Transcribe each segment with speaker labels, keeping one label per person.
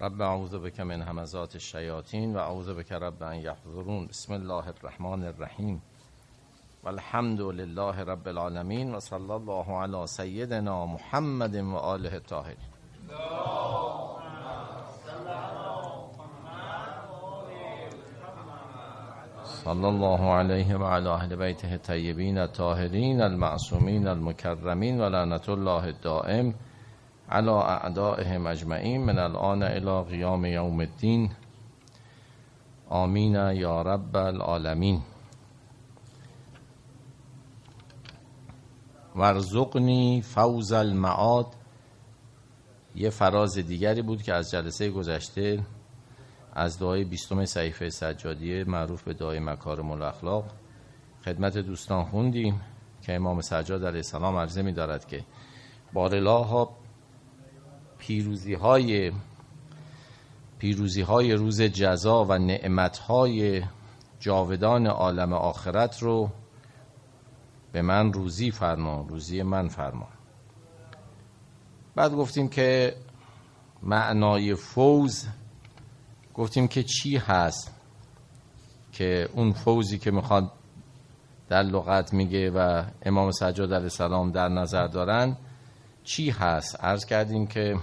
Speaker 1: رب اعوذ بک من همزات الشیاطین و اعوذ بک رب ان یحضرون. بسم الله الرحمن الرحیم و الحمد لله رب العالمین و صلی الله علی سیدنا محمد و آله الطاهرین. صلی الله علیه و علی اهل بیته الطیبین الطاهرین المعصومین المکرمین و لعنت الله الدائم علی اعدائهم اجمعین من الان الی قیام یوم الدین. آمین یا رب العالمین. وارزقنی فوز المعاد یه فراز دیگری بود که از جلسه گذشته از دعای 20 صحیفه سجادیه معروف به دعای مکارم الاخلاق خدمت دوستان خوندیم که امام سجاد علیه السلام عرضه می دارد که بارالله پیروزی های روز جزا و نعمت های جاودان عالم آخرت رو به من روزی فرما، روزی من فرما. بعد گفتیم که معنای فوز، گفتیم که چی هست که اون فوزی که میخواد در لغت میگه و امام سجاد علیه السلام در نظر دارن چی هست. عرض کردیم که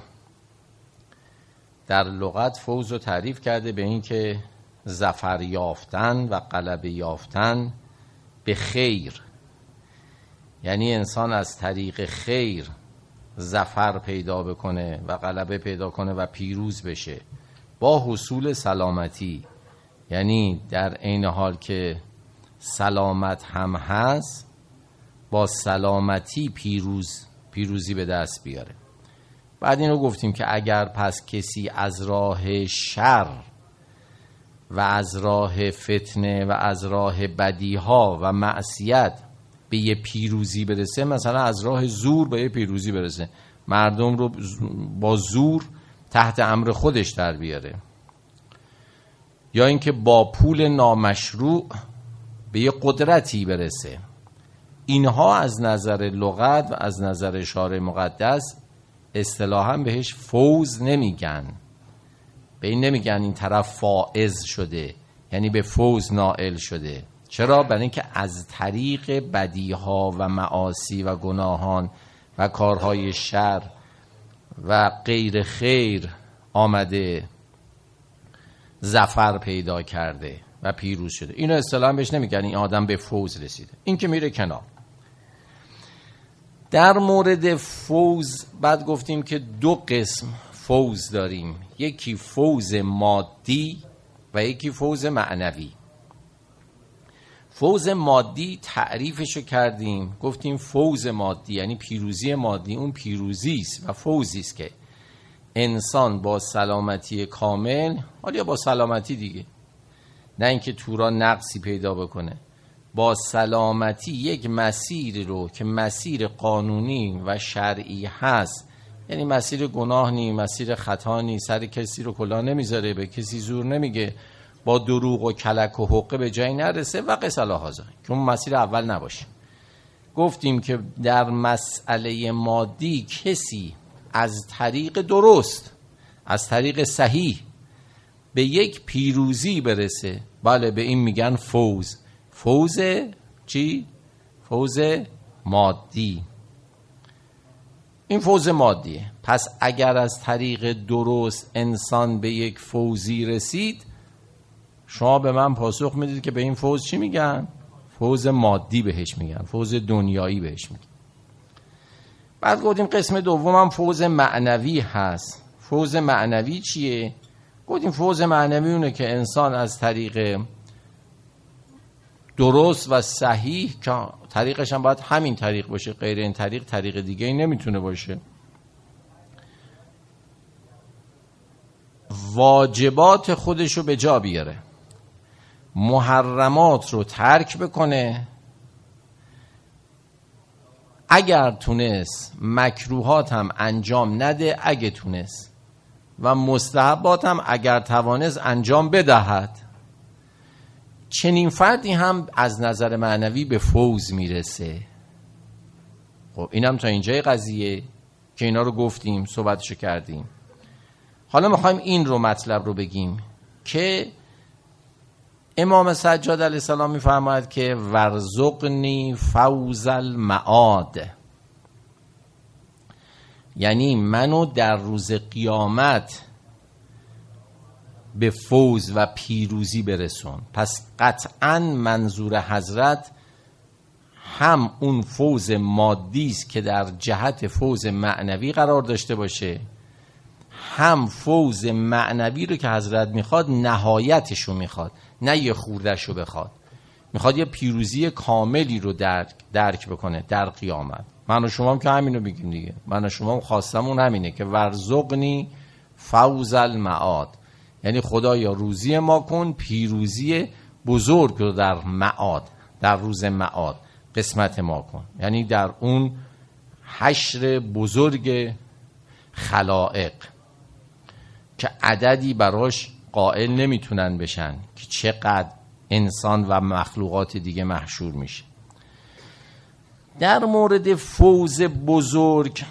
Speaker 1: در لغت فوز رو تعریف کرده به این که ظفر یافتن و غلبه یافتن به خیر، یعنی انسان از طریق خیر ظفر پیدا بکنه و غلبه پیدا کنه و پیروز بشه با حصول سلامتی، یعنی در عین حال که سلامت هم هست با سلامتی پیروزی به دست بیاره. بعد این رو گفتیم که اگر پس کسی از راه شر و از راه فتنه و از راه بدیها و معصیت به یه پیروزی برسه، مثلا از راه زور به یه پیروزی برسه، مردم رو با زور تحت امر خودش در بیاره، یا اینکه با پول نامشروع به یه قدرتی برسه، اینها از نظر لغت و از نظر شارع مقدس اصطلاحاً بهش فوز نمیگن. به این نمیگن این طرف فائز شده، یعنی به فوز نائل شده. چرا؟ برای اینکه از طریق بدیها و معاصی و گناهان و کارهای شر و غیر خیر آمده ظفر پیدا کرده و پیروز شده. اینو اصطلاحاً بهش نمیگن این آدم به فوز رسیده. این که میره کنار. در مورد فوز بعد گفتیم که دو قسم فوز داریم، یکی فوز مادی و یکی فوز معنوی. فوز مادی تعریفشو کردیم، گفتیم فوز مادی یعنی پیروزی مادی، اون پیروزی است و فوزی است که انسان با سلامتی کامل، حالا با سلامتی دیگه، نه اینکه تو را نقصی پیدا بکنه، با سلامتی یک مسیری رو که مسیر قانونی و شرعی هست، یعنی مسیر گناه نی، مسیر خطا نی، سر کسی رو کلاه نمیذاره، به کسی زور نمیگه، با دروغ و کلک و حقه به جایی نرسه و قصه هازا، که اون مسیر اول نباشه. گفتیم که در مسئله مادی کسی از طریق درست، از طریق صحیح به یک پیروزی برسه، بله به این میگن فوز. فوز چی؟ فوز مادی. این فوز مادیه. پس اگر از طریق درست انسان به یک فوزی رسید، شما به من پاسخ میدید که به این فوز چی میگن؟ فوز مادی بهش میگن، فوز دنیایی بهش میگن. بعد گفتیم قسم دومم فوز معنوی هست. فوز معنوی چیه؟ گفتیم فوز معنوی اونه که انسان از طریق درست و صحیح، که طریقش هم باید همین طریق باشه، غیر این طریق دیگه ای نمیتونه باشه، واجبات خودشو به جا بیاره، محرمات رو ترک بکنه، اگر تونست مکروهات هم انجام نده اگه تونست، و مستحبات هم اگر توانست انجام بدهد. چنین فردی هم از نظر معنوی به فوز میرسه. خب اینم تا اینجای قضیه که اینا رو گفتیم، صحبتشو کردیم. حالا میخوایم این رو مطلب رو بگیم که امام سجاد علیه السلام میفرماید که ورزقنی فوز المعاد، یعنی منو در روز قیامت به فوز و پیروزی برسون. پس قطعا منظور حضرت هم اون فوز مادی است که در جهت فوز معنوی قرار داشته باشه، هم فوز معنوی رو که حضرت میخواد نهایتش رو میخواد، نه یه خوردش رو بخواد، میخواد یه پیروزی کاملی رو درک بکنه در قیامت. من و شما هم که همینو بگیم دیگه، من و شما هم خواستمون همینه که ورزقنی فوز المعاد، یعنی خدایا روزی ما کن پیروزی بزرگ رو در معاد، در روز معاد قسمت ما کن، یعنی در اون حشر بزرگ خلائق که عددی براش قائل نمیتونن بشن که چقدر انسان و مخلوقات دیگه محشور میشه. در مورد فوز بزرگ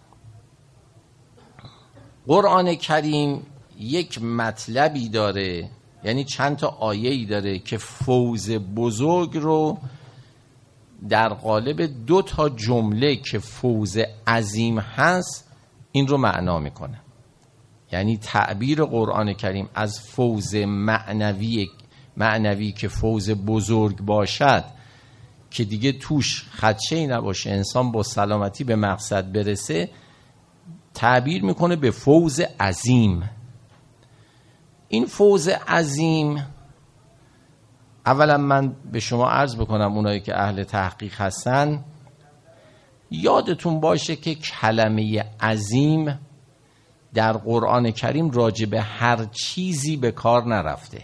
Speaker 1: قرآن کریم یک مطلبی داره، یعنی چند تا آیه‌ای داره که فوز بزرگ رو در قالب 2 تا جمله که فوز عظیم هست این رو معنا میکنه. یعنی تعبیر قرآن کریم از فوز معنوی که فوز بزرگ باشد که دیگه توش خدشه‌ای نباشه، انسان با سلامتی به مقصد برسه، تعبیر میکنه به فوز عظیم. این فوز عظیم، اولا من به شما عرض بکنم اونایی که اهل تحقیق هستن، یادتون باشه که کلمه عظیم در قرآن کریم راجع به هر چیزی به کار نرفته،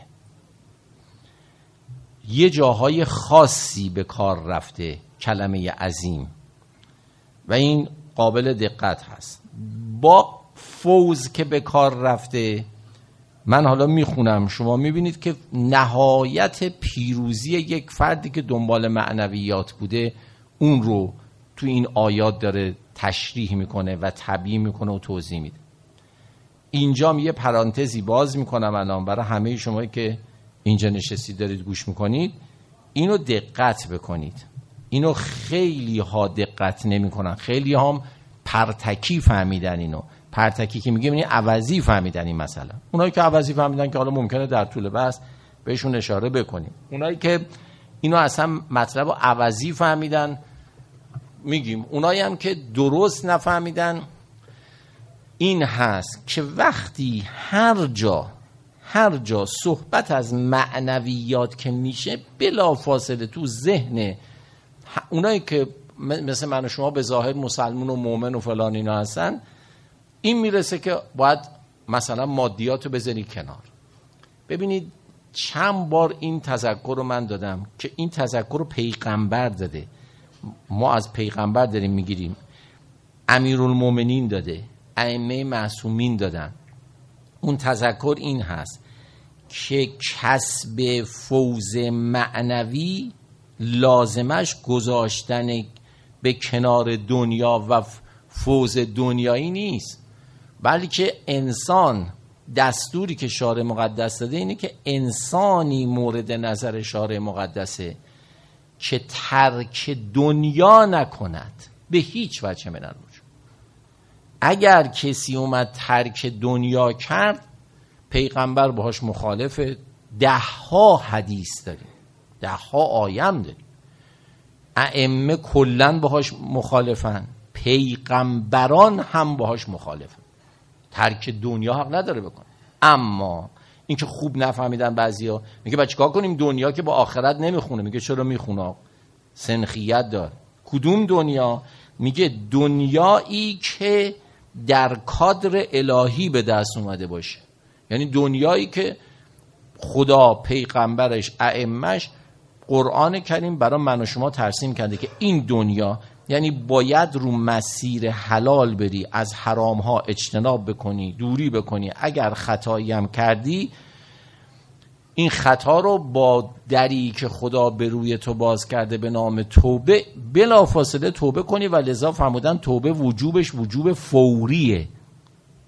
Speaker 1: یه جاهای خاصی به کار رفته کلمه عظیم و این قابل دقت هست. با فوز که به کار رفته، من حالا میخونم شما میبینید که نهایت پیروزی یک فردی که دنبال معنویات بوده اون رو تو این آیات داره تشریح میکنه و تبیین میکنه و توضیح میده. اینجا یه پرانتزی باز میکنم الان برای همه شما که اینجا نشستید دارید گوش میکنید، اینو دقت بکنید. اینو خیلی ها دقت نمیکنن، خیلی ها پرتکی فهمیدن. اینو پرتکی که میگه عوضی فهمیدن. این مثلا اونایی که عوضی فهمیدن که حالا ممکنه در طول بحث بهشون اشاره بکنیم، اونایی که اینو اصلا مطلب عوضی فهمیدن میگیم. اونایی هم که درست نفهمیدن این هست که وقتی هر جا صحبت از معنویات که میشه، بلافاصله تو ذهن اونایی که مثل من و شما به ظاهر مسلمون و مؤمن و فلان اینا هستن، این میرسه که باید مثلا مادیات رو بذاری کنار. ببینید چند بار این تذکر رو من دادم که این تذکر رو پیغمبر داده، ما از پیغمبر داریم میگیریم، امیرالمومنین داده، ائمه معصومین دادن. اون تذکر این هست که کسب فوز معنوی لازمش گذاشتن به کنار دنیا و فوز دنیایی نیست، بلکه انسان، دستوری که شارع مقدس داده اینه که انسانی مورد نظر شارع مقدسه که ترک دنیا نکند به هیچ وجه من الوجود. اگر کسی اومد ترک دنیا کرد، پیغمبر باهاش مخالفه. 10 حدیث داریم، 10 آیم داریم، ائمه کلن باهاش مخالفن، پیغمبران هم باهاش مخالفن. ترک دنیا حق نداره بکنه. اما این که خوب نفهمیدن بعضیا، میگه بچه چیکار کنیم؟ دنیا که با آخرت نمیخونه. میگه چرا میخونه؟ سنخیت دار. کدوم دنیا؟ میگه دنیایی که در کادر الهی به دست اومده باشه، یعنی دنیایی که خدا، پیغمبرش، ائمه‌اش، قرآن کریم برای من و شما ترسیم کرده که این دنیا یعنی باید رو مسیر حلال بری، از حرام ها اجتناب بکنی، دوری بکنی. اگر خطایی هم کردی، این خطا رو با دری که خدا به روی تو باز کرده به نام توبه، بلافاصله توبه کنی. و لذا فرمودن توبه وجوبش وجوب فوریه. و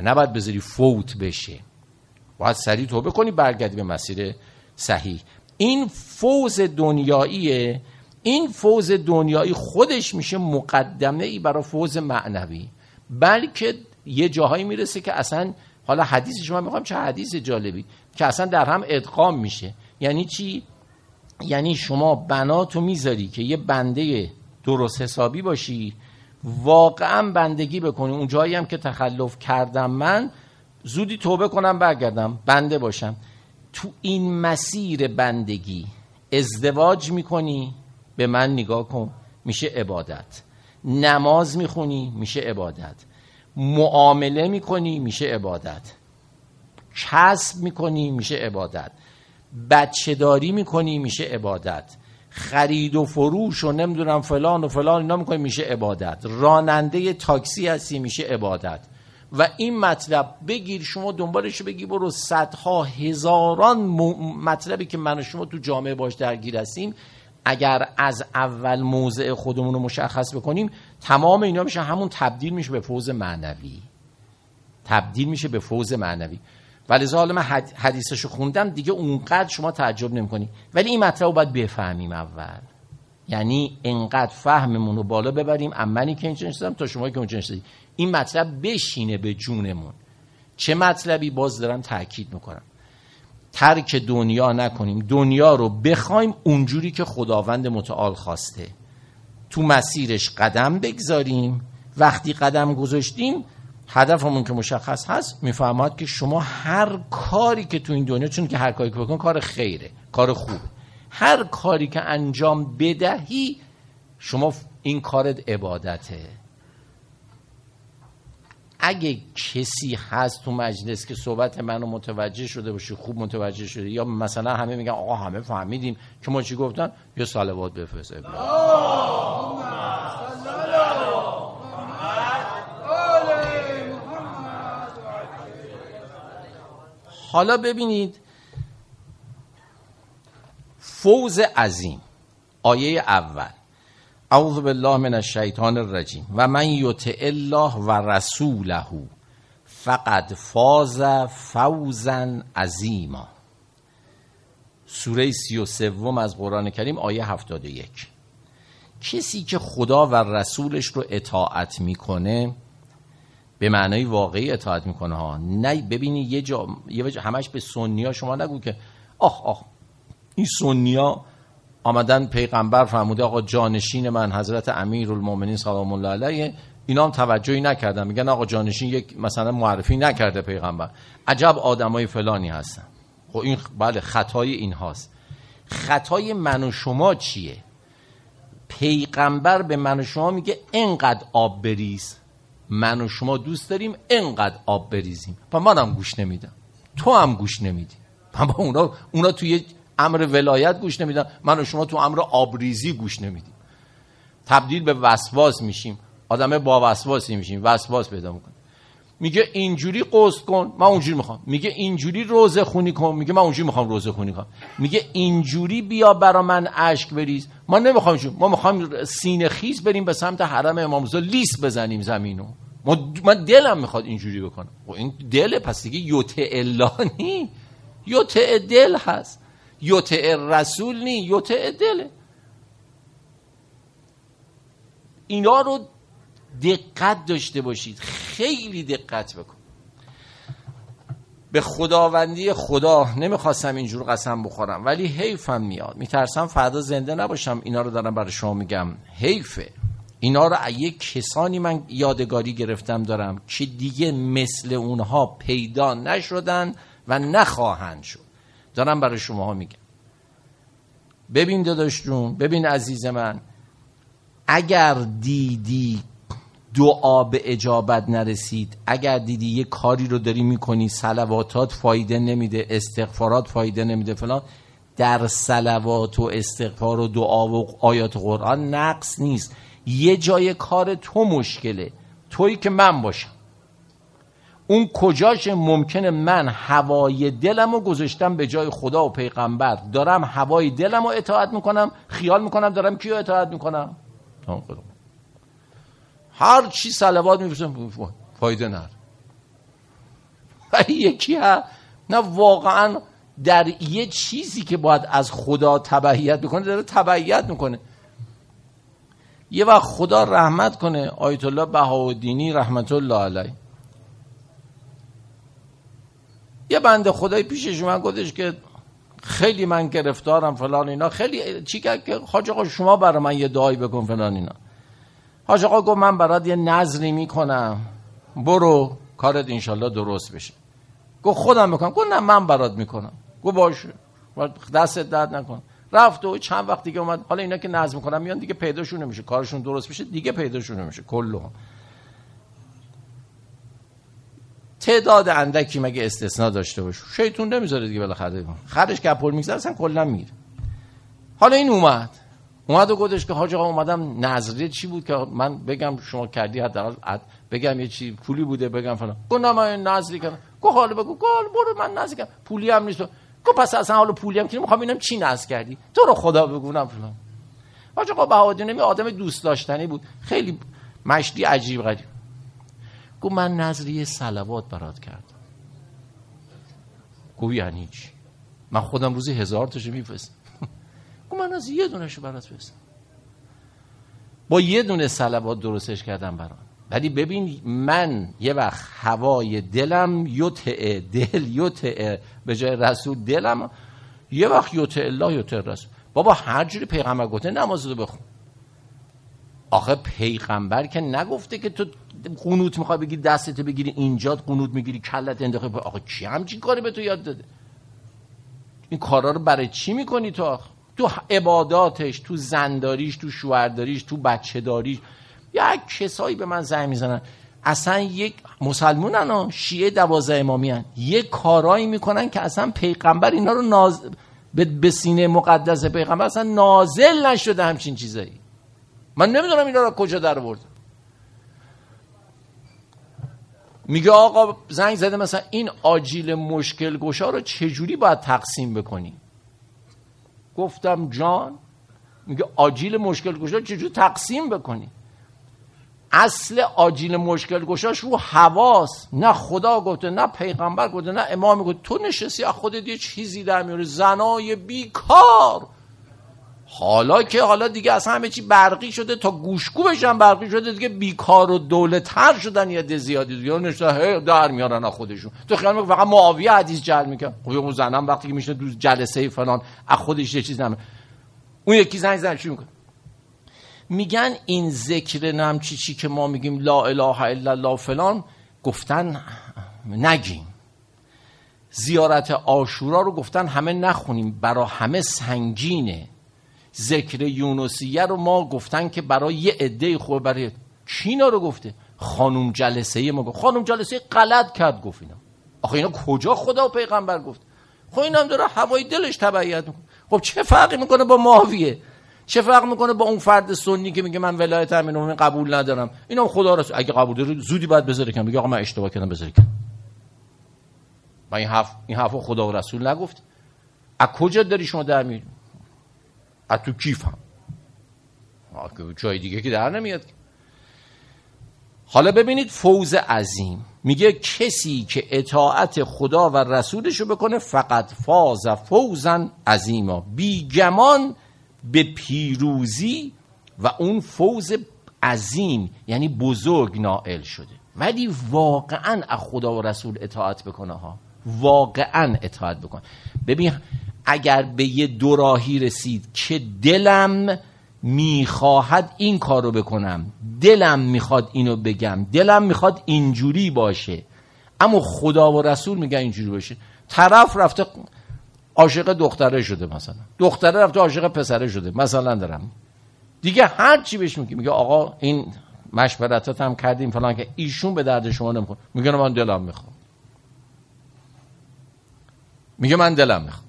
Speaker 1: و نباید بذاری فوت بشه، باید سریع توبه کنی برگردی به مسیر صحیح. این فوز دنیاییه. این فوز دنیایی خودش میشه مقدمه ای برای فوز معنوی، بلکه یه جاهایی میرسه که اصلا، حالا حدیثش من میخوام چه حدیث جالبی، که اصلا در هم ادغام میشه. یعنی چی؟ یعنی شما بناتو میذاری که یه بنده درست حسابی باشی، واقعا بندگی بکنی، اون جایی هم که تخلف کردم من زودی توبه کنم برگردم بنده باشم. تو این مسیر بندگی ازدواج میکنی، به من نگاه کن، میشه عبادت. نماز میخونی، میشه عبادت. معامله میکنی، میشه عبادت. کسب میکنی، میشه عبادت. بچه داری میکنی، میشه عبادت. خرید و فروش و نمیدونم فلان و فلان اینا میکنی، میشه عبادت. راننده تاکسی هستی، میشه عبادت. و این مطلب بگیر شما دنبالشو بگی برو، صدها هزاران مطلبی که من و شما تو جامعه باش درگیر هستیم، اگر از اول موضع خودمون رو مشخص بکنیم، تمام اینا میشه همون تبدیل میشه به فوز معنوی. تبدیل میشه به فوز معنوی. ولذا حالا من حدیثشو خوندم دیگه اونقدر شما تعجب نمی‌کنی، ولی این مطلب رو باید بفهمیم اول. یعنی انقدر فهممون رو بالا ببریم، امنی که اینجا نشستم تا شما که اونجا نشستید، این مطلب بشینه به جونمون. چه مطلبی؟ باز دارم تاکید میکنم، ترک دنیا نکنیم، دنیا رو بخوایم اونجوری که خداوند متعال خواسته، تو مسیرش قدم بگذاریم. وقتی قدم گذاشتیم هدفمون که مشخص هست، میفهمید که شما هر کاری که تو این دنیا، چون که هر کاری که بکن کار خیره، کار خوبه، هر کاری که انجام بدهی شما این کارت عبادته. اگه کسی هست تو مجلس که صحبت منو متوجه شده باشه، خوب متوجه شده، یا مثلا همه میگن آقا همه فهمیدیم که ما چی گفتن، یا صلوات بفرست. حالا ببینید فوز عظیم. آیه اول، اعوذ بالله من الشیطان الرجیم و من یطع الله و رسوله فقد فاز فوزا عظیما. سوره 33 از قرآن کریم، آیه 71. کسی که خدا و رسولش رو اطاعت میکنه، به معنای واقعی اطاعت میکنه ها. نه ببینی یه جا همش به سنیا شما نگو که آخ این سنیا آمدن پیغمبر فرموده آقا جانشین من حضرت امیرالمومنین سلام الله علیه، اینا هم توجهی نکردن، میگن آقا جانشین یک مثلا معرفی نکرده پیغمبر، عجب آدمای فلانی هستن. خب این بله خطای این هاست. خطای من و شما چیه؟ پیغمبر به من و شما میگه اینقدر آب بریز، من و شما دوست داریم اینقدر آب بریزیم، و منم گوش نمیدم، تو هم گوش نمیدی. اونا توی امر ولایت گوش نمیدن، من و شما تو امر آبریزی گوش نمیدیم. تبدیل به وسواس میشیم، آدم با وسواسی میشیم، وسواس پیدا میکنیم. میگه اینجوری قصد کن، من اونجوری میخوام. میگه اینجوری روزه خونی کن، میگه من اونجوری میخوام روزه خونی کنم. میگه اینجوری بیا برا من اشک بریز، ما نمیخوام. ما میخوام سینه خیز بریم به سمت حرم امام رضا، لیس بزنیم زمینو. من دلم میخواد اینجوری بکنم. و این دل پس دیگه یطع الله نی، یطع دل هست. یطع رسول نی، یطع دله. اینا رو دقت داشته باشید، خیلی دقت بکن. به خداوندی خدا نمیخواستم اینجور قسم بخورم، ولی حیفم میاد، میترسم فردا زنده نباشم. اینا رو دارم برای شما میگم، حیفه. اینا رو یک کسانی من یادگاری گرفتم دارم که دیگه مثل اونها پیدا نشدن و نخواهند شد. دارم برای شماها میگم. ببین داداش جون، ببین عزیز من، اگر دیدی دعا به اجابت نرسید، اگر دیدی یه کاری رو داری میکنی صلواتات فایده نمیده، استغفارات فایده نمیده فلان، در صلوات و استغفار و دعا و آیات قرآن نقص نیست. یه جای کار تو مشکله، تویی که من باشم. اون کجاش ممکنه من هوای دلمو گذاشتم به جای خدا و پیغمبر، دارم هوای دلمو اطاعت میکنم، خیال میکنم دارم کیو اطاعت میکنم؟ هر چی صلوات میفرستم فایده نداره. یکی هست. نه واقعا در یه چیزی که باید از خدا تبعیت بکنه داره تبعیت میکنه. یه وقت خدا رحمت کنه آیت الله بهاءالدینی رحمت الله علیه، یه بنده خدای پیشش من گفتش که خیلی من گرفتارم فلان اینا، خیلی چی که حاج آقا شما برای من یه دعایی بکن فلان اینا. حاج آقا گفت من برات یه نذری میکنم برو کارت انشالله درست بشه. گفت خودم میکنم. گفت نه من برات میکنم. گفت باشه دستت درد نکن. رفت و چند وقت دیگه اومد. حالا اینا که نظم میکنن میان دیگه پیداشون نمیشه، کارشون درست بشه دیگه پیداشون نمیشه کلهم. تعداد اندکی مگه استثناء داشته باشه، شیطون نمیذاره دیگه بالاخره خرش که پول میگذره اصلا کلا میره. حالا این اومد و گفتش که حاج آقا اومدم نظریه چی بود که من بگم شما کردی، حداقل بگم یه چی پولی بوده بگم فلان. گفت نه من نظری کردم. گفت حالا بگو. گفت برو من نظری کردم پولی هم نیست. گفت پس اصلا حالا پولی هم که میخوام ببینم چی نظر کردی، تو رو خدا بگونم فلان. حاج آقا بهاءالدین آدم دوست داشتنی بود، خیلی مشتی عجیب غریب. گفت من نظریه صلوات برات کردم. گفت یعنی چی؟ من خودم روزی 1000 تاشو میفرستم. گفت من از یه دونهشو برات فرستم، با یه دونه صلوات درستش کردم برام. ولی ببین من یه وقت هوای دلم یطع دل یطع به جای رسول دلم، یه وقت یطع الله یطع رسول. بابا هر جوری پیغمبر گفته نماز رو بخون. آخه پیغمبر که نگفته که تو قنوت میخوای بگیری دستت بگیری اینجا قنوت میگیری کلت انداخته. آخه کی همچین کاری به تو یاد داده؟ این کارا رو برای چی میکنی تو؟ تو عباداتش، تو زنداریش، تو شوهرداریش، تو بچه داریش. یک کسایی به من زنگ میزنن اصلا یک مسلمونن ها، شیعه 12 امامی هن، یک کارایی میکنن که اصلا پیغمبر اینا رو به سینه مقدس پیغمبر اصلا نازل نشده همچین چیزایی. من نمیدونم اینا رو کجا در آورد. میگه آقا زنگ زده مثلا این آجیل مشکل گشا رو چجوری باید تقسیم بکنی؟ گفتم جان. میگه آجیل مشکل گشا چجوری تقسیم بکنی؟ اصل آجیل مشکل گشاش رو حواس، نه خدا گفته نه پیغمبر گفته نه امام گفته. تو نشستی از خودت یه چیزی در میاری، زنای بیکار. حالا دیگه اصلا همه چی برقی شده، تا گوشگو بشن برقی شده دیگه، بیکار و دولت‌تر شدن یه ده زیادی دیگه نشته در میارن از خودشون. تو خیال میکنی فقط معاویه حدیث جعل میکنه؟ خب اون زنم وقتی که میشه تو جلسه فلان از خودش یه چیز نمیاره. اون یکی زنگ چی میکنه؟ میگن این ذکر نم چی که ما میگیم لا اله الا الله فلان، گفتن نگیم. زیارت عاشورا رو گفتن همه نخونیم، برای همه سنگینه. ذکر یونسیه رو ما گفتن که برای یه عده خوبه. برای چینا رو گفته؟ خانوم جلسه ما گفت. خانوم جلسه غلط کرد گفت اینا. آخه اینا کجا خدا و پیغمبر گفت؟ خب اینم داره هوای دلش تبعیت میکنه. خب چه فرقی میکنه با معاویه؟ چه فرق میکنه با اون فرد سنی که میگه من ولایت امیر المومنین قبول ندارم؟ اینا خدا رسول اگه قبول داره زودی باید بذاره کنار، بگه آقا من اشتباه کردم بذاره کنار. من این حرفو خدا و رسول نگفت. از کجا داری شما در میاری؟ از تو کیفم. جای دیگه که در نمیاد. حالا ببینید فوز عظیم. میگه کسی که اطاعت خدا و رسولشو بکنه فقط فاز فوزا عظیما، بیگمان به پیروزی و اون فوز عظیم یعنی بزرگ نائل شده. ولی واقعا از خدا و رسول اطاعت بکنه ها، واقعا اطاعت بکنه. ببین اگر به یه دوراهی رسید که دلم میخواهد این کارو بکنم، دلم میخواد اینو بگم، دلم میخواد اینجوری باشه، اما خدا و رسول میگن اینجوری باشه. طرف رفته عاشق دختره شده، مثلا دختره رفته عاشق پسره شده مثلا، دارم دیگه هر چی بهش میگه آقا این مشورتات هم کردیم فلان که ایشون به درد شما نمیخوره. میگه من دلم میخواد. میگه من دلم میخواد.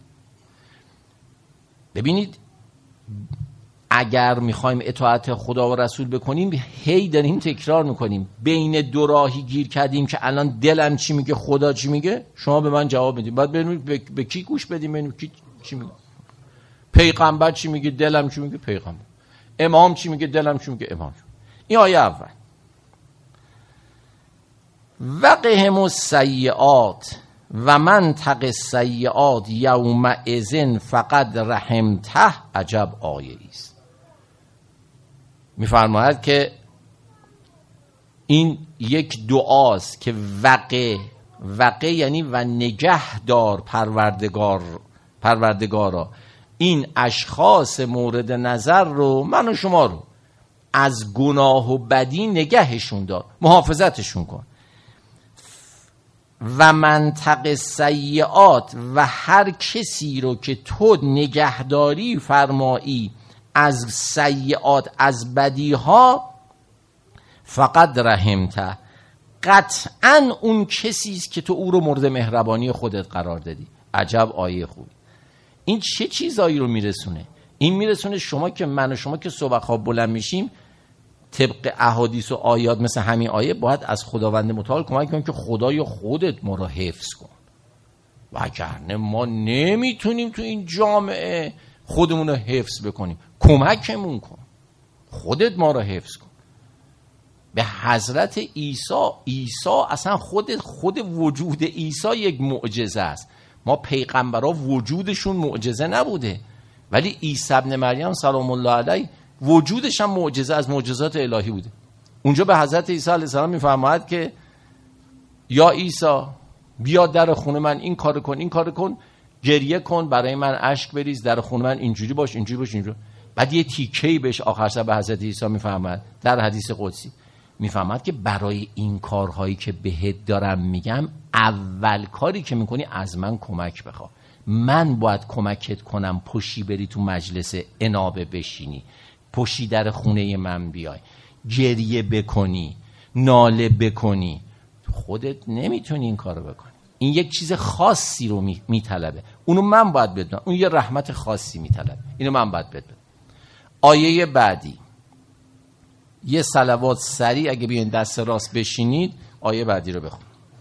Speaker 1: ببینید اگر میخوایم اطاعت خدا و رسول بکنیم هی داریم تکرار میکنیم، بین دو راهی گیر کردیم که الان دلم چی میگه خدا چی میگه، شما به من جواب میدید. بعد ببینیم به کی گوش بدیم، ببینیم کی چی میگه. پیغمبر چی میگه دلم چی میگه پیغمبر، امام چی میگه دلم چی میگه امام. این آیه اول. وقهم السیئات و من تق السیئات یومئذ فقد رحمته. عجب آیه است. میفرماید که این یک دعاست که وقع یعنی و نگهدار پروردگارا این اشخاص مورد نظر رو، من و شما رو، از گناه و بدی نگهشون دار، محافظتشون کن. و منطق سیئات، و هر کسی رو که تو نگهداری فرمایی از سیئات، از بدیها، فقط رحمته، قطعا اون کسی است که تو او رو مورد مهربانی خودت قرار دادی. عجب آیه خوبی. این چه چیزایی رو میرسونه؟ این میرسونه شما که من و شما که صبح خواب بلند میشیم طبق احادیث و آیات مثل همین آیه باید از خداوند متعال کمک کنیم که خدای خودت ما رو حفظ کن، وگرنه ما نمیتونیم تو این جامعه خودمون رو حفظ بکنیم. کمکمون کن، خودت ما رو حفظ کن. به حضرت عیسی اصلا خود وجود عیسی یک معجزه است. ما پیغمبرها وجودشون معجزه نبوده، ولی عیسی ابن مریم سلام الله علیه وجودش هم معجزه از معجزات الهی بوده. اونجا به حضرت عیسی علیه السلام میفرماید که یا عیسی بیا در خونه من این کار کن، گریه کن، برای من اشک بریز، در خونه من اینجوری باش. بعد یه تیکه‌ای بهش آخر سر به حضرت عیسی میفرماید در حدیث قدسی، میفهمد که برای این کارهایی که بهت دارم میگم اول کاری که میکنی از من کمک بخوا. من باید کمکت کنم پشی بری تو مجلس انابه بشینی، پشی در خونه من بیای، گریه بکنی، ناله بکنی. خودت نمیتونی این کارو بکنی. این یک چیز خاصی رو میطلبه. اونو من باید بدونم. اون یه رحمت خاصی میطلبه. اینو من باید بدونم. آیه بعدی یه صلوات سریع اگه بیاین دست راست بشینید آیه بعدی رو بخون.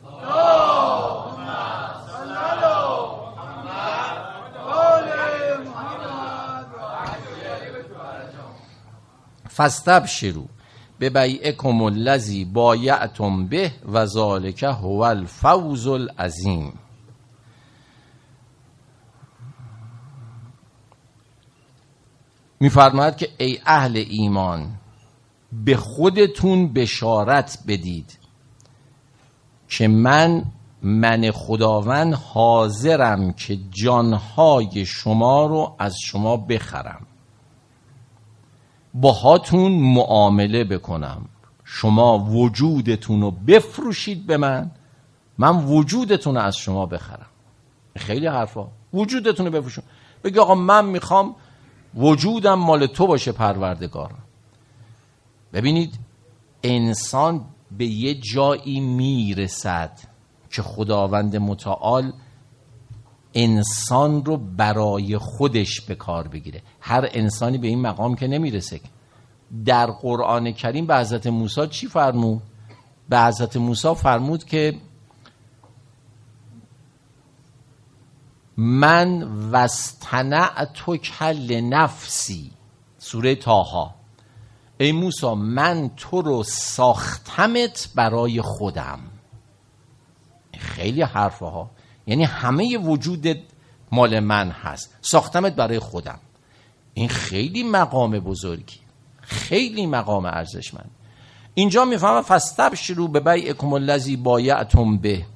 Speaker 1: فاستبشروا ببیعکم الذی بایعتم به و ذلک هو الفوز العظیم. می‌فرماید که ای اهل ایمان به خودتون بشارت بدید که من خداوند حاضرم که جانهای شما رو از شما بخرم، باهاتون معامله بکنم، شما وجودتون رو بفروشید به من وجودتون رو از شما بخرم. خیلی حرفا. وجودتون رو بفروشون، بگی آقا من میخوام وجودم مال تو باشه پروردگار. ببینید انسان به یه جایی میرسد که خداوند متعال انسان رو برای خودش به کار بگیره. هر انسانی به این مقام که نمیرسه. در قرآن کریم به حضرت موسی چی فرمود؟ به حضرت موسی فرمود که من واصطنعتک لنفسی، سوره طه. ای موسی من تو رو ساختمت برای خودم. خیلی حرفه ها. یعنی همه وجودت مال من هست، ساختمت برای خودم. این خیلی مقام بزرگی، خیلی مقام ارزشمند. اینجا میفهمم فاستبشروا ببیعکم الذی بایعتم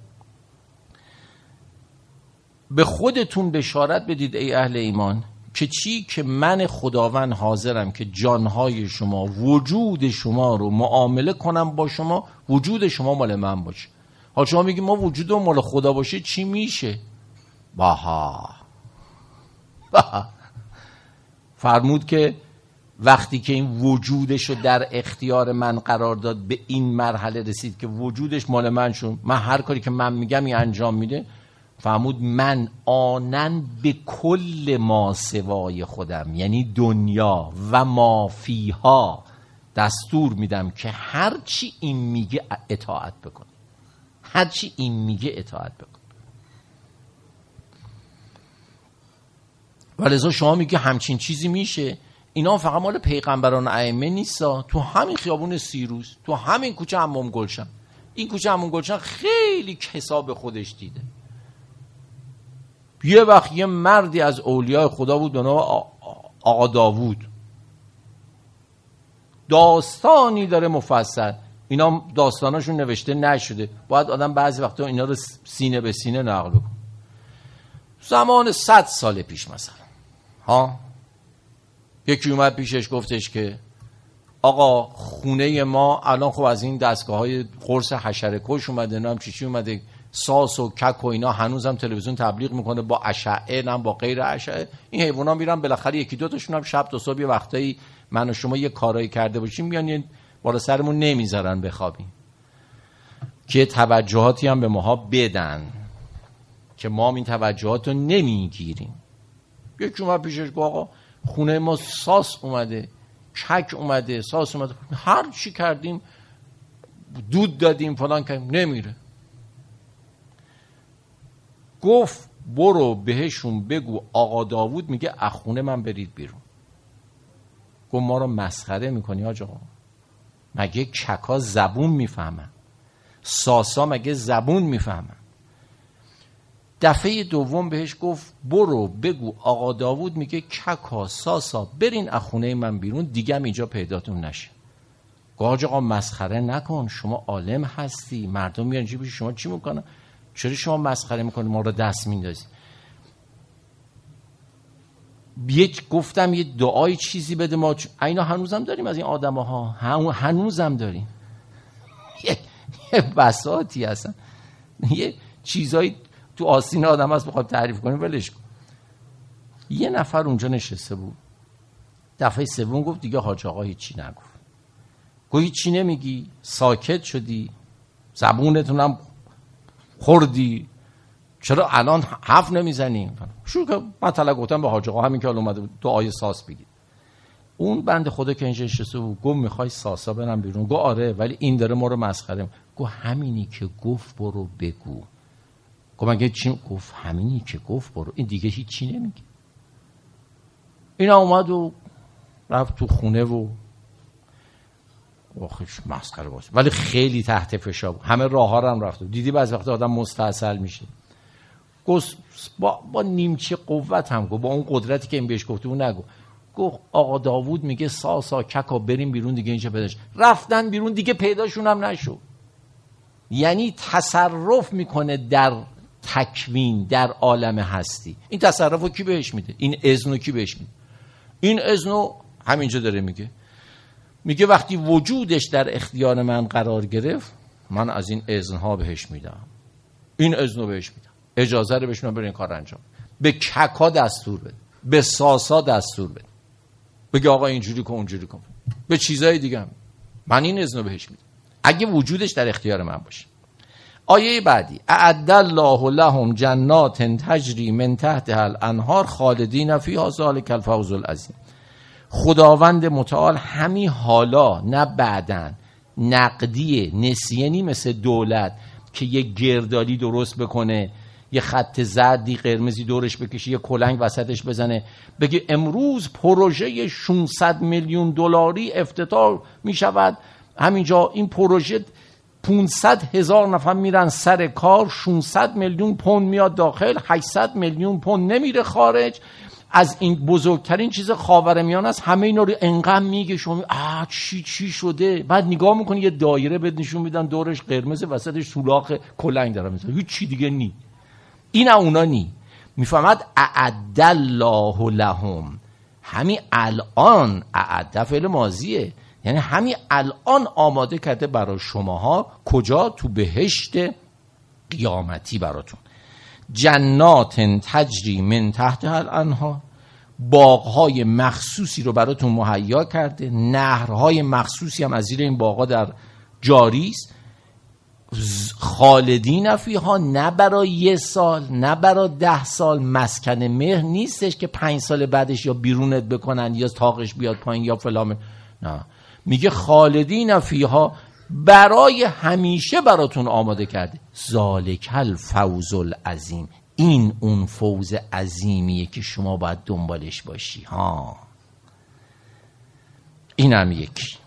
Speaker 1: به خودتون بشارت بدید ای اهل ایمان که چی؟ که من خداوند حاضرم که جانهای شما، وجود شما رو معامله کنم با شما، وجود شما مال من باشه. حالا شما میگی ما وجود رو مال خدا باشه چی میشه؟ باها فرمود که وقتی که این وجودش رو در اختیار من قرار داد، به این مرحله رسید که وجودش مال من شد، من هر کاری که من میگم این انجام میده. فرمود من آنن به کل ما سوای خودم، یعنی دنیا و ما فیها، دستور میدم که هرچی این میگه اطاعت بکن، هرچی این میگه اطاعت بکن. ولذا شما میگه همچین چیزی میشه. اینا فقط مال پیغمبران ائمه نیستا. تو همین خیابون سیروس، تو همین کوچه حمام گلشن، این کوچه حمام گلشن خیلی حساب خودش دیده. یه وقت یه مردی از اولیاء خدا بود به نام آقا داوود، داستانی داره مفصل، اینا داستاناشون نوشته نشده، باید آدم بعضی وقتا اینا رو سینه به سینه نقل کنه. زمان 100 سال پیش مثلا یکی اومد پیشش گفتش که آقا خونه ما الان خب از این دستگاه‌های قرص حشره کش اومده، نام چی اومده، ساس و کک و اینا، هنوزم تلویزیون تبلیغ میکنه با اشعه نه با غیر اشعه. این حیونا میرن بالاخره یکی دو تاشون هم شب تا صبح وقتایی من و شما یه کارایی کرده باشیم میان بالا سرمون نمیذارن بخوابیم که توجهاتی هم به ماها بدن که ما این توجهات رو نمیگیریم. یکی اومد پیشش گفت آقا خونه ما ساس اومده، کک اومده، ساس اومده، هر چی کردیم، دود دادیم، فلان کردیم، نمیره. گفت برو بهشون بگو آقا داوود میگه از خونه من برید بیرون. گفت ما رو مسخره میکنی آقا؟ مگه ککا زبون میفهمن؟ ساسا مگه زبون میفهمن؟ دفعه دوم بهش گفت برو بگو آقا داوود میگه ککا ساسا برین از خونه من بیرون، دیگه هم اینجا پیداتون نشه. گفت آقا مسخره نکن، شما عالم هستی، مردم میان جیبش شما چی میکنن؟ چرا شما مسخره میکنی، ما رو دست میندازی؟ گفتم یه دعای چیزی بده، ما اینا هنوزم داریم از این آدم‌ها، هنوزم داریم. یه بساطی هستن، یه چیزایی تو آستین آدم هست بخواد تعریف کنیم ولش کن. یه نفر اونجا نشسته بود، دفعه سوم گفت دیگه حاج آقا هیچی نگفت. گفت هیچی نمیگی؟ ساکت شدی؟ زبونتونم خوردی؟ چرا الان حرف نمیزنی؟ شو که مثلا گفتم به حاج آقا همین که الان اومده دعای ساس بگید. اون بنده خدا که اینجا نشسته بود گفت میخوای ساسا برم بیرون؟ گفت آره، ولی این داره ما رو مسخره. گفت همینی که گفت برو بگو. گفت مگه چی؟ گفت همینی که گفت برو، این دیگه هیچی نمیگه. اینا اومد و رفت تو خونه و واخش مسخره باشه، ولی خیلی تحت فشار بود، همه راه ها رو هم رفت. دیدی بعضی وقتا آدم مستعسل میشه. گفت با نیمچه قوت هم گفت، با اون قدرتی که این بهش گفته اون نگو. گفت آقا داوود میگه ساسا ککا بریم بیرون، دیگه اینجا پیداش. رفتن بیرون، دیگه پیداشون هم نشد. یعنی تصرف میکنه در تکوین، در عالم هستی. این تصرفو کی بهش میده؟ این اذنو کی بهش میده؟ این اذنو همینجا داره میگه وقتی وجودش در اختیار من قرار گرفت، من از این اذنها بهش میدم، این اذنو بهش میدم، اجازه رو بهش میدم برای این کار انجام. به ککا دستور بده، به ساسا دستور بده، بگه آقا اینجوری کن اونجوری کن، به چیزای دیگه هم من این اذنو بهش میدم اگه وجودش در اختیار من باشه. آیه بعدی اعد الله لهم جنات تجری من تحتها الانهار خالدین فیها ذلک الفوز العظیم. خداوند متعال همین حالا نه بعدن نقدیه، نسیانی مثل دولت که یه گردالی درست بکنه، یه خط زردی قرمزی دورش بکشه، یه کلنگ وسطش بزنه، بگه امروز پروژه 600 میلیون دلاری افتتاح می شود، همینجا این پروژه 500,000 نفر میرن سر کار، 600 میلیون پوند میاد داخل، 800 میلیون پوند نمیره خارج. از این بزرگترین چیز خاورمیانه است. همه اینا رو انقدر میگه شما چی شده، بعد نگاه میکنی یه دایره بهت نشون میدن دورش قرمز وسطش سولاخ کلنگ داره میذاره، هیچ چی دیگه نی. این اونا نی. میفهمد اعد الله لهم، همین الان، اعد فعل ماضیه، یعنی همین الان آماده کرده برای شماها. کجا؟ تو بهشت قیامتی براتون. جنات تجری من تحتها الانهار، باغ‌های مخصوصی رو براتون مهیا کرده، نهرهای مخصوصی هم از زیر این باغ‌ها در جاری است. خالدین فیها، نه برای 1 سال نه برای 10 سال، مسکن مهر نیستش که 5 سال بعدش یا بیرونت بکنن یا طاقش بیاد پایین یا فلان. نه، میگه خالدین فیها، برای همیشه براتون آماده کرده. ذالک الفوز العظیم، این اون فوز عظیمیه که شما باید دنبالش باشی ها. اینم یکی.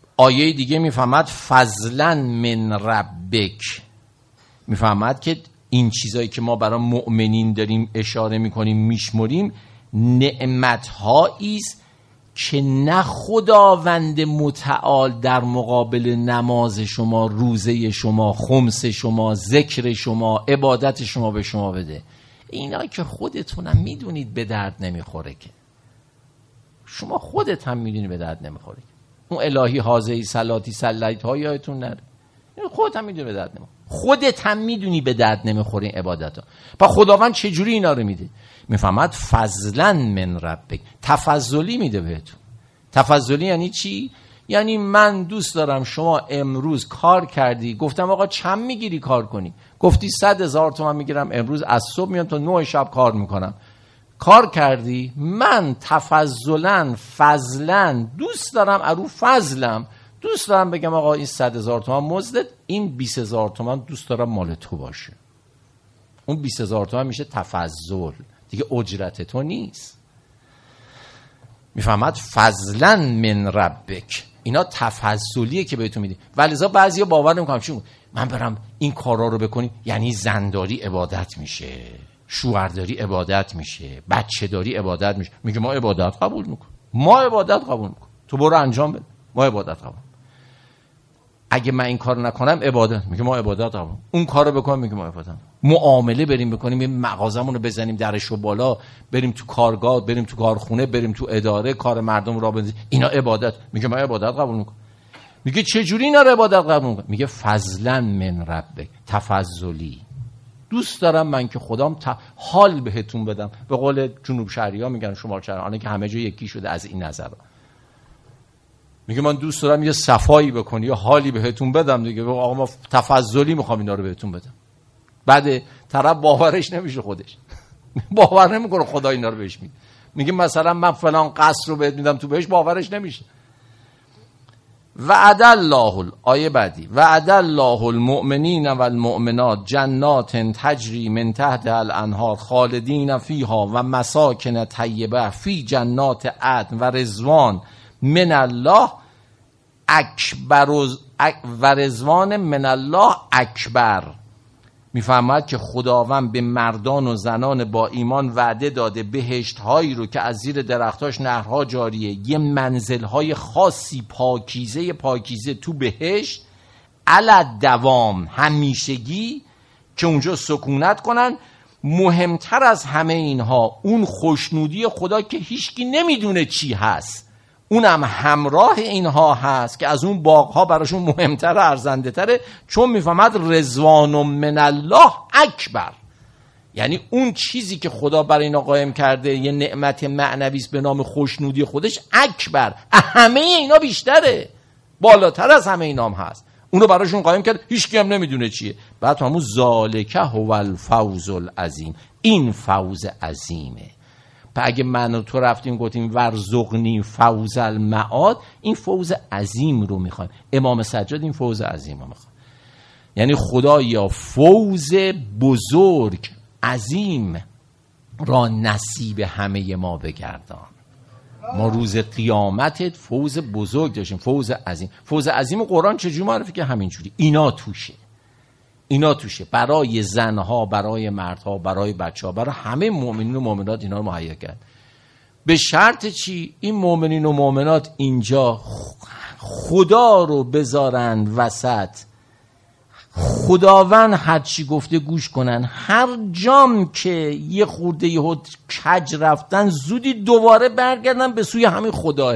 Speaker 1: آیه دیگه میفهمد فضلا من ربک، میفهمد که این چیزایی که ما برای مؤمنین داریم اشاره میکنیم میشمریم نعمت‌هایی است که نه خداوند متعال در مقابل نماز شما، روزه شما، خمس شما، ذکر شما، عبادت شما به شما بده. اینا که خودتونم میدونید به درد نمیخوره، که شما خودت هم میدونی به درد نمیخوره. اون الهی حاضری صلاتی صلیت ها یادتون نره، خودت هم میدونی به درد نمیخوره، خودت هم میدونی به درد نمیخوره این عبادت ها. پس خداوند چجوری اینا رو میده؟ میفهمد فضلا من ربک، تفضلی میده بهتون. تفضلی یعنی چی؟ یعنی من دوست دارم شما امروز کار کردی، گفتم آقا چند میگیری کار کنی؟ گفتی 100,000 تومان میگیرم، امروز از صبح میام تا 9 شب کار میکنم. کار کردی، من تفضلا فضلا دوست دارم، ارو فضلم دوست دارم بگم آقا این 100,000 تومان مزدت، این 20,000 تومان دوست دارم مال تو باشه. اون 20,000 تومان میشه تفضل دیگه، اجرت تو نیست. میفهمد فضلا من ربک، اینا تفضلیه که بهتون میدی. ولذا بعضیا باور نمیکنن چون من برم این کارا رو بکنی یعنی زنداری عبادت میشه، شوهرداری عبادت میشه، بچه‌داری عبادت میشه. میگه ما عبادت قبول میکنیم، ما عبادت قبول میکنیم، تو برو انجام بده، ما عبادت قبول. اگه من این کارو نکنم عبادت، میگه ما عبادت قبول. اون کارو بکنم، میگه ما عبادت. معامله بریم بکنیم، این مغازمون رو بزنیم درشو بالا، بریم تو کارگاه، بریم تو کارخونه، بریم تو اداره، کار مردم رو بندازیم، اینا عبادت، میگه ما عبادت قبول میکنم. میگه چه جوری اینا رو عبادت قبول میکنم؟ میگه فضلا من ربک، تفضلی. دوست دارم من که خدام حال بهتون بدم، به قول جنوب شهری‌ها میگن شمال شهری‌ها که همه جا یکی شده از این نظر. میگه من دوست دارم یه صفایی بکنی یا حالی بهتون بدم دیگه، آقا ما تفضلی میخوام اینا رو بهتون بدم. بعد طرف باورش نمیشه، خودش باور نمیکنه خدا اینا رو بهش میده. میگه مثلا من فلان قصر رو بهت میدم، تو بهش باورش نمیشه. وعد الله، آیه بعدی، وعد الله المؤمنین و المؤمنات جنات تجری من تحت الانهار خالدین فیها و مساکن طیبه فی جنات عدن و رضوان من الله اکبر و رضوان من الله اکبر. میفهمد که خداوند به مردان و زنان با ایمان وعده داده بهشت هایی رو که از زیر درختاش نهرها جاریه، یه منزل های خاصی پاکیزه تو بهشت، علی دوام، همیشگی، که اونجا سکونت کنن. مهمتر از همه اینها اون خوشنودی خدا که هیچکی نمیدونه چی هست، اونم همراه اینها هست که از اون باغها براشون مهمتر، ارزنده تره، چون میفهمد رضوان من الله اکبر. یعنی اون چیزی که خدا برای اینا قائم کرده یه نعمت معنوی است به نام خوشنودی خودش، اکبر، همه اینا بیشتره، بالاتر از همه اینا هم هست. اونو براشون قائم کرد، هیچ کی هم نمیدونه چیه. بعد همون ذالک هو الفوز العظیم، این فوز عظیمه. اگه من و تو رفتیم گفتیم ورزقنی فوز المعاد، این فوز عظیم رو میخوان. امام سجاد این فوز عظیم رو میخوان. یعنی خدایا فوز بزرگ عظیم را نصیب همه ما بگردان. ما روز قیامتت فوز بزرگ داشتیم، فوز عظیم. فوز عظیم قرآن چجوری معرفی که همینجوری اینا توشه برای زنها، برای مردها، برای بچه‌ها، برای همه مؤمنین و مؤمنات اینا رو مهیا کرد. به شرط چی؟ این مؤمنین و مؤمنات اینجا خدا رو بذارن وسط، خداوند هر چی گفته گوش کنن. هر جام که یه خورده یهو کج رفتن، زودی دوباره برگردن به سوی همین خداه.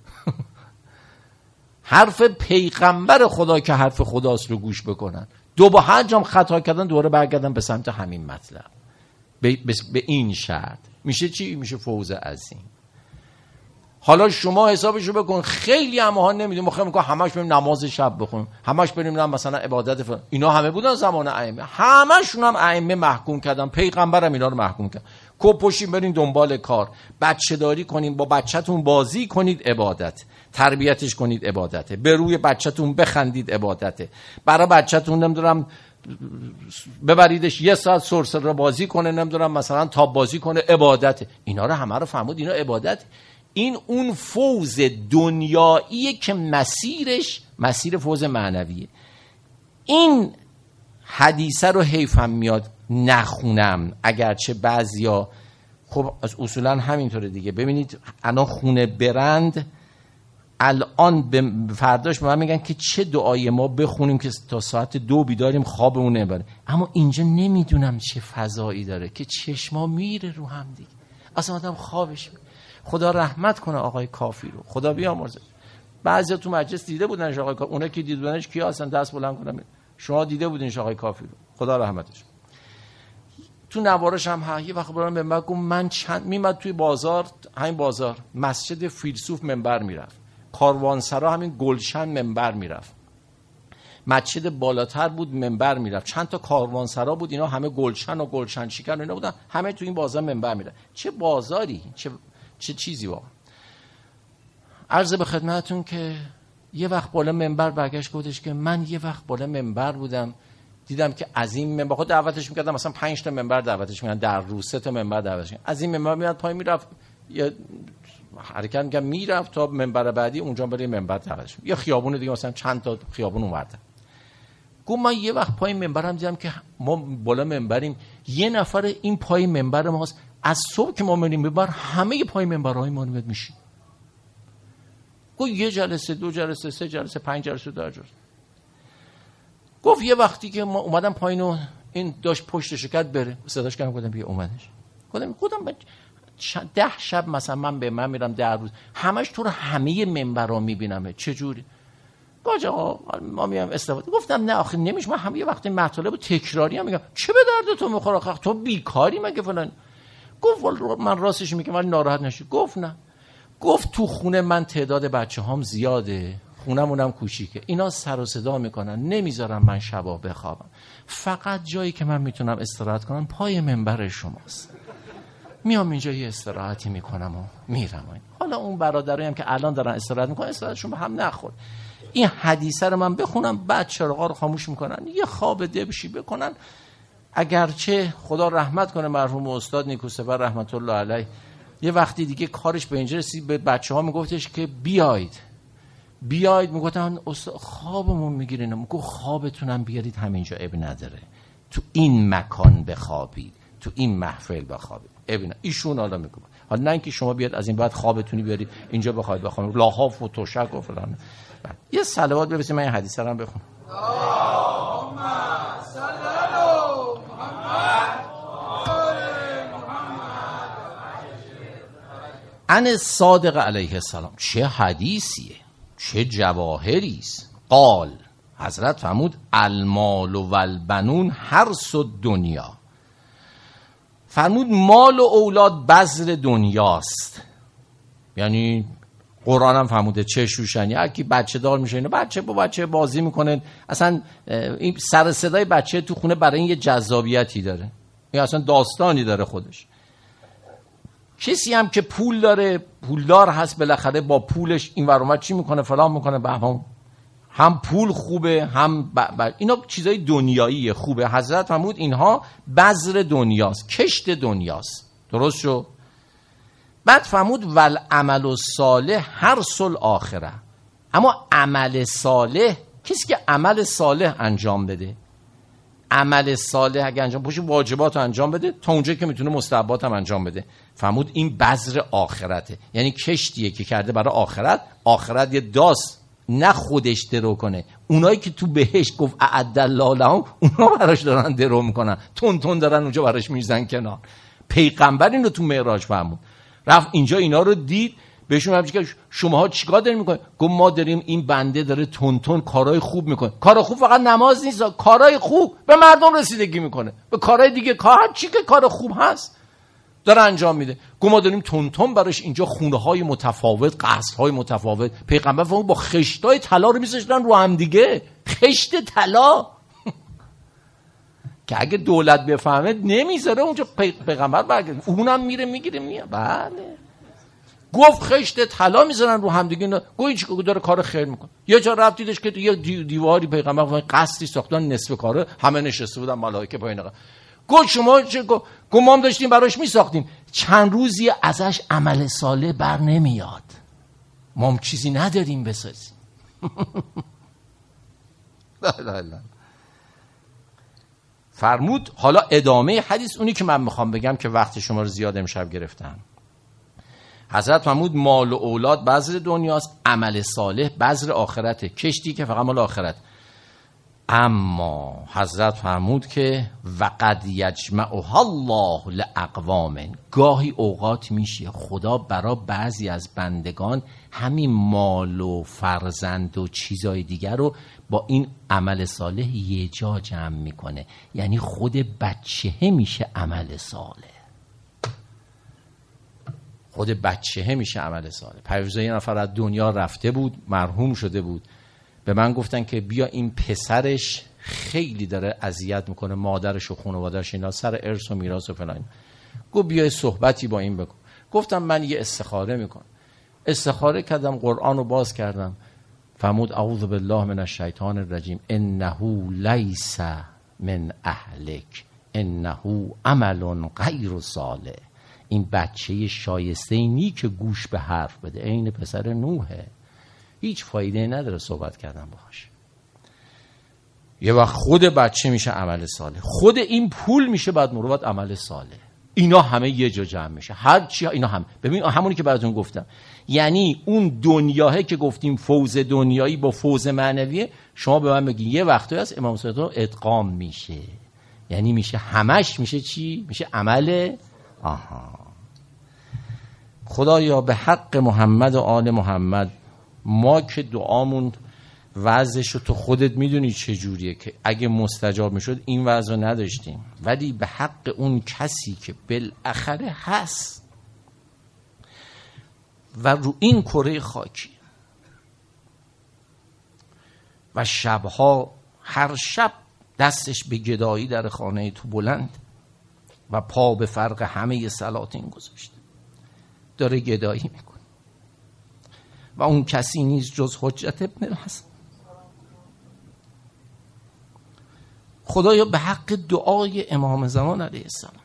Speaker 1: حرف پیغمبر خدا که حرف خداست رو گوش بکنن. هر جام خطا کردن دوباره برگردن به سمت همین مطلب. به این شرط میشه چی؟ میشه فوز عظیم. حالا شما حسابشو بکن، خیلی همه نمیدونم، خیلی میگن همش بریم نماز شب بخونیم، همش بریم مثلا عبادت فلان. اینا همه بودن زمان ائمه، همشون هم ائمه محکوم کردن، پیغمبرم اینا رو محکوم کرد. کپوشیم برین دنبال کار، بچه داری کنین، با بچه‌تون بازی کنید عبادت، تربیتش کنید عبادته، به روی بچه‌تون بخندید عبادته، برای بچه‌تون نمیدونم ببریدش یه ساعت سرسره بازی کنه، نمیدونم مثلا تاب بازی کنه، عبادته. اینا رو همه رو فهمید، اینا عبادت. این اون فوز دنیاییه که مسیر فوز معنویه. این حدیثه رو حیفم میاد نخونم، اگرچه بعضیا خب اصولا همینطوره دیگه. ببینید الان خونه برند، الان به فرداش به من میگن که چه دعای ما بخونیم که تا ساعت 2 بیداریم خوابمون نبره. اما اینجا نمیدونم چه فضایی داره که چشما میره رو هم دیگه، اصلا آدم خوابش میره. خدا رحمت کنه آقای کافی رو، خدا بیامرزه. بعضیا تو مجلس دیده بودنش آقای کافی، اونا که دیدنش کیا هستن دست بلند کنن؟ شما دیده بودینش آقای کافی رو، خدا رحمتش. تو نوارش هم یه وقت برام منبر گفت من میمد توی بازار، همین بازار مسجد فیلسوف منبر میرفت، کاروانسرا همین گلشن منبر میرفت، مسجد بالاتر بود منبر میرفت، چند تا کاروانسرا بود اینا همه گلشن و گلشن شکن اینا بودن، همه تو این بازار منبر میرفت. چه بازاری، چه چیزی واقعا. عرض به خدمتتون که یه وقت بالا منبر برگشت گفتش که من یه وقت بالا منبر بودم دیدم که از این منبر خود دعوتش میکردم، مثلا 5 تا منبر دعوتش میکردن در روز، 3 تا منبر دعوتش میکردن، از این منبر میاد پای میرفت یه حرکت میکرد میرفت تا منبر بعدی اونجا برای منبر دعوتش، یه خیابون دیگه مثلا چند تا خیابون اونورده. گفت من یه وقت پای منبرم دیدم که ما بالا منبریم، یه نفر این پای منبر ماست، از صبح که ما میریم منبر همه پای منبرهای ما میاد میشین. گفت یه جلسه، 2 جلسه، 3 جلسه، 5 جلسه در جلسه. گفت یه وقتی که ما اومدم پایین و این داشت پشتش کرد بره، صداش کردم گفتم بیا اومدش. گفتم 10 شب مثلا من میرم 10 روز همش تو رو همه منبرا میبینم، چه جوری؟ گفت آقا ما میام استفاده. گفتم نه آخه نمیشه، من هم یه وقتی مطالب تکراری هم میگم چه به درد تو میخوره آخه تو بیکاری مگه فلان. گفت من راستش میگم ولی ناراحت نشی. گفت نه، گفت تو خونه من تعداد بچه‌هام زیاده، خونمونم کوچیکه، اینا سر و صدا میکنن نمیذارن من شبا بخوابم، فقط جایی که من میتونم استراحت کنم پای منبر شماست، میام اینجا یه استراحتی میکنم و میرم. حالا اون برادرایی هم که الان دارن استراحت میکنن استراحتشون به هم نخور. این حدیثه رو من بخونم بعد چراغا رو خاموش میکنن یه خواب دبشی بکنن. اگرچه خدا رحمت کنه مرحوم استاد نیکوسفر رحمت الله علیه یه وقتی دیگه کارش به اینجا رسید به بچه‌ها میگفتش که بیاید میگفتن استاد خوابمون میگیرین، میگه خوابتونم بیارید همینجا اب نداره، تو این مکان بخوابید، تو این محفل بخوابید. ایشون حالا میگه حالا نه اینکه شما بیاد از این بعد خوابتونی بیارید اینجا بخوابید لاحاف و تشک و فلان. یه صلوات بفرستید من این حدیث رو هم بخونم. اللهم صل علی محمد عن الصادق علیه السلام. چه حدیثیه، چه جواهری است. قال، حضرت فرمود المال و البنون حرث الدنیا. فرمود مال و اولاد بذر دنیاست. یعنی قرآن هم فرموده چه شوشنی، هر کی بچه دار میشه اینا بچه با بچه بازی میکنه، اصلا این سر صدای بچه تو خونه برای این یه جذابیتی داره، این اصلا داستانی داره خودش. کسی هم که پول داره، پولدار هست، بالاخره با پولش این ور اونور چی میکنه فلان میکنه، بهمان هم پول خوبه هم اینا چیزای دنیایی خوبه. حضرت فرمود اینها بذر دنیاست، کشت دنیاست. درست شو؟ بعد فرمود والعمل الصالح حرث الاخره. اما عمل صالح، کسی که عمل صالح انجام بده، عمل صالح اگه انجام بشه واجبات رو انجام بده تا اونجایی که میتونه مستحبات هم انجام بده. فرمود این بذر آخرته، یعنی کشتیه که کرده برای آخرت. آخرت یه داست، نه خودش درو کنه، اونایی که تو بهشت گفت اعد الله لهم اونا براش دارن درو میکنن، تون تون دارن اونجا براش میزنن کنار. پیغمبر اینو تو معراج فرمود، رفت اینجا اینا رو دید، بهشون میگه که شماها چیکار دارین میکنین؟ گفت ما داریم این بنده داره تون تون کارهای خوب میکنه. کار خوب فقط نماز نیست، کارهای خوب به مردم رسیدگی میکنه، به کارهای دیگه هر چی که کار خوب هست داره انجام میده. گفت ما داریم تون تون براش اینجا خونه های متفاوت، قصرهای متفاوت. پیغمبر فرمود با خشتای طلا رو میذاشتن رو هم دیگه، خشت طلا که اگه دولت بفهمه نمیذاره اونجا. پیغمبر برگرد اونم میره میگیره میاد. بله گفت خشت طلا میذارن رو هم دیگه. گویا چی داره کار خیر میکنه. یه جا رفت دیدش که یه دیواری پیغمبر قصری ساختن نصف کاره، همه نشسته بودن ملائکه پایین. گفت شما چه؟ گفت ما هم داشتیم براش میساختیم، چند روزی ازش عمل صالح بر نمیاد، ما هم چیزی نداریم بسازیم. لا لا لا. فرمود حالا ادامه حدیث اونی که من میخوام بگم که وقت شما رو زیاد امشب گرفتم. حضرت فرمود مال و اولاد بذر دنیاست، عمل صالح بذر آخرته، کشتی که فقط مال آخرت. اما حضرت فرمود که وقد یجمعها الله لاقوام، گاهی اوقات میشه خدا برای بعضی از بندگان همین مال و فرزند و چیزای دیگر رو با این عمل صالح یه جا جمع میکنه. یعنی خود بچه میشه عمل صالح، خود بچه میشه عمل صالح. پیروزه یه نفر از دنیا رفته بود، مرحوم شده بود، به من گفتن که بیا این پسرش خیلی داره اذیت میکنه مادرش و خانواده‌اش، اینا سر ارث و میراث و فلان. گفت بیا صحبتی با این بکن. گفتم من یه استخاره میکنم. استخاره کردم، قرآن رو باز کردم، فرمود اعوذ بالله من الشیطان الرجیم انه لیس من اهلک انه عمل غیر صالح. این بچه شایسته نی که گوش به حرف بده، عین پسر نوحه، هیچ فایده نداره صحبت کردن باهاش. یه وقت خود بچه میشه عمل صالح، خود این پول میشه بعد مروت عمل صالح. اینا همه یه جا جمع میشه، هر چی اینا هم. ببین همونی که براتون گفتم، یعنی اون دنیاه که گفتیم فوز دنیایی با فوز معنویه، شما به من بگین یه وقتی از امام صادق ادغام میشه، یعنی میشه همش میشه چی؟ میشه عمل. خدایا به حق محمد و آل محمد، ما که دعامون وضعش رو تو خودت میدونی چجوریه که اگه مستجاب میشد این وضع رو نداشتیم، ولی به حق اون کسی که بالاخره هست و رو این کره خاکی و شبها هر شب دستش به گدایی در خانه تو بلند و پا به فرق همه سلاطین گذاشته، داره گدایی میکنه و اون کسی نیست جز حجت ابن الحسن. خدایا به حق دعای امام زمان علیه السلام،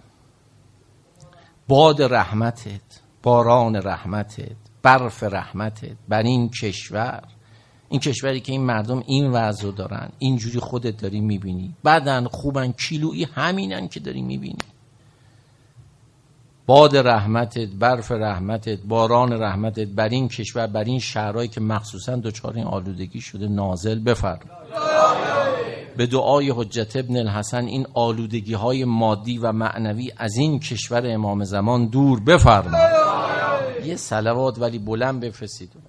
Speaker 1: باد رحمتت، باران رحمتت، برف رحمتت بر این کشور، این کشوری که این مردم این وضع رو دارن، اینجوری خودت داری میبینی، بدن خوبن کیلویی همینن که داری میبینی. باد رحمتت، برف رحمتت، باران رحمتت بر این کشور، بر این شهرهایی که مخصوصا دچار این آلودگی شده نازل بفرما. به دعای حجت ابن الحسن این آلودگی های مادی و معنوی از این کشور امام زمان دور بفرما. یه صلوات ولی بلند بفرستید.